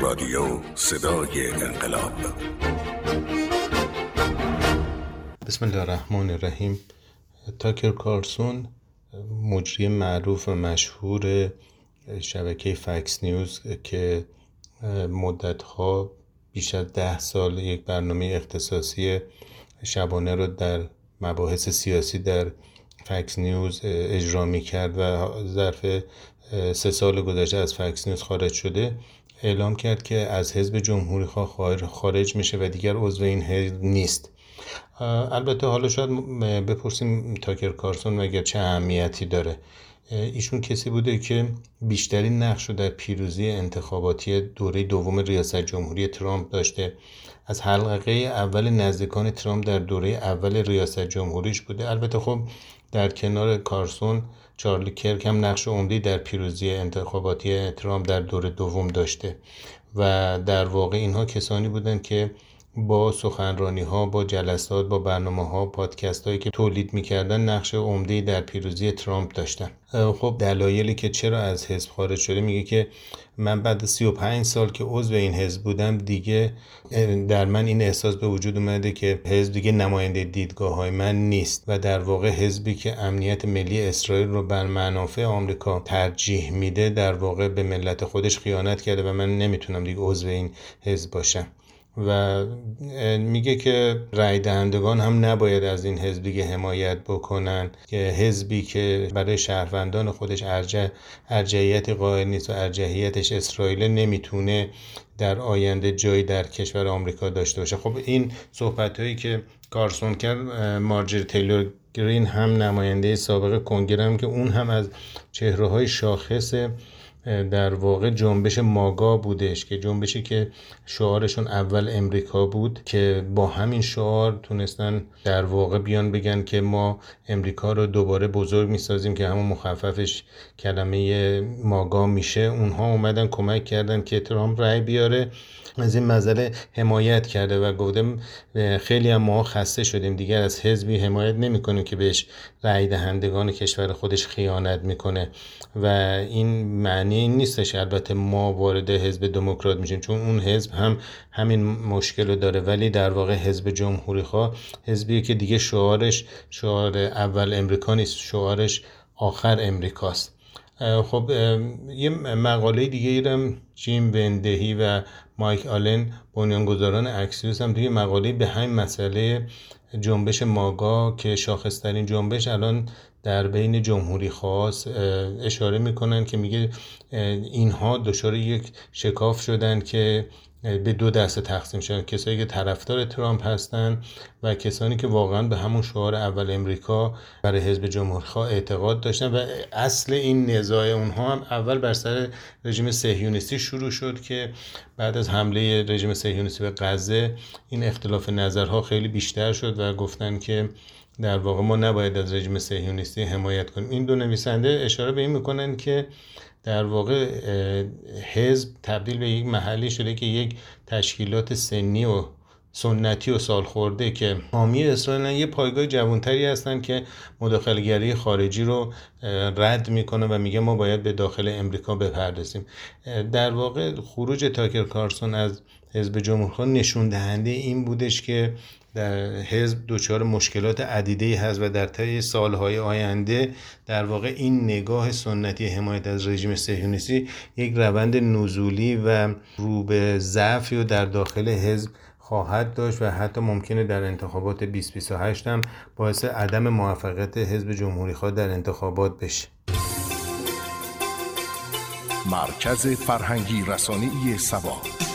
رادیو صدای انقلاب. بسم الله الرحمن الرحیم. تاکر کارلسون، مجری معروف و مشهور شبکه فکس نیوز که مدتها بیش از 10 سال یک برنامه اختصاصی شبانه رو در مباحث سیاسی در فکس نیوز اجرا می‌کرد و ظرف 3 سال گذشته از فکس نیوز خارج شده، اعلام کرد که از حزب جمهوری‌خواه خارج میشه و دیگر عضو این حزب نیست. البته حالا شاید بپرسیم تاکر کارلسون مگر چه اهمیتی داره. ایشون کسی بوده که بیشترین نقش رو در پیروزی انتخاباتی دوره دوم ریاست جمهوری ترامپ داشته. از حلقه اول نزدیکان ترامپ در دوره اول ریاست جمهوریش بوده. البته خب در کنار کارلسون، چارلی کرک هم نقش عمده‌ای در پیروزی انتخاباتی ترامپ در دوره دوم داشته و در واقع اینها کسانی بودند که با سخنرانی ها، با جلسات، با برنامه ها، پادکست هایی که تولید میکردن نقش عمده‌ای در پیروزی ترامپ داشتن. خب دلایلی که چرا از حزب خارج شده، میگه که من بعد 35 سال که عضو این حزب بودم دیگه در من این احساس به وجود اومده که حزب دیگه نماینده دیدگاه های من نیست و در واقع حزبی که امنیت ملی اسرائیل رو بر منافع آمریکا ترجیح میده در واقع به ملت خودش خیانت کرده و من نمیتونم دیگه عضو این حزب باشم. و میگه که رای دهندگان هم نباید از این حزب دیگه حمایت بکنن، که حزبی که برای شهروندان خودش ارجحیت قائل نیست و ارجحیتش اسرائیل نمیتونه در آینده جایی در کشور آمریکا داشته باشه. خب این صحبت هایی که کارلسون کرد، مارجری تیلور گرین هم نماینده سابق کنگره هم که اون هم از چهره های شاخص در واقع جنبش ماگا بودش، که جنبشی که شعارشون اول امریکا بود، که با همین شعار تونستن در واقع بیان بگن که ما امریکا رو دوباره بزرگ میسازیم، که همون مخففش کلمه ماگا میشه. اونها اومدن کمک کردن که ترامپ رای بیاره، از این مسئله حمایت کرده و گفتم خیلی هم ما خسته شدیم دیگر از حزبی حمایت نمی‌کنیم که بهش رای دهندگان کشور خودش خیانت میکنه و این معنی این نیستش البته ما وارد حزب دموکرات میشیم، چون اون حزب هم همین مشکل رو داره، ولی در واقع حزب جمهوری‌خواه حزبیه که دیگه شعارش شعار اول امریکا نیست، شعارش آخر امریکاست. خب یه مقاله دیگه ایرم جیم وندهی و مایک آلن بنیانگذاران اکسیوس هم دیگه مقاله به همین مسئله جنبش ماگا که شاخص‌ترین جنبش الان در بین جمهوری خواست اشاره میکنن، که میگه اینها دچار یک شکاف شدن که به 2 دسته تقسیم شدن: کسایی که طرفدار ترامپ هستن و کسانی که واقعا به همون شعار اول امریکا برای حزب جمهوری‌خواه اعتقاد داشتن. و اصل این نزاع اونها هم اول بر سر رژیم صهیونیستی شروع شد، که بعد از حمله رژیم صهیونیستی به غزه این اختلاف نظرها خیلی بیشتر شد و گفتن که در واقع ما نباید از رژیم صهیونیستی حمایت کنیم. این 2 نویسنده اشاره به این میکنن که در واقع حزب تبدیل به یک محلی شده که یک تشکیلات سنی و سنتی و سالخورده که حامی اسرائیل یه پایگاه جوانتری هستن که مداخله‌گری خارجی رو رد میکنه و میگه ما باید به داخل امریکا بپردازیم. در واقع خروج تاکر کارلسون از حزب جمهوری‌خواه نشون دهنده این بودش که در حزب دچار مشکلات عدیده‌ای هست و در طی سالهای آینده در واقع این نگاه سنتی حمایت از رژیم صهیونیستی یک روند نزولی و رو به ضعفی رو در داخل حزب خواهد داشت و حتی ممکنه در انتخابات 2028 هم باعث عدم موفقیت حزب جمهوری‌خواه در انتخابات بشه. مرکز فرهنگی رسانه‌ای سبا.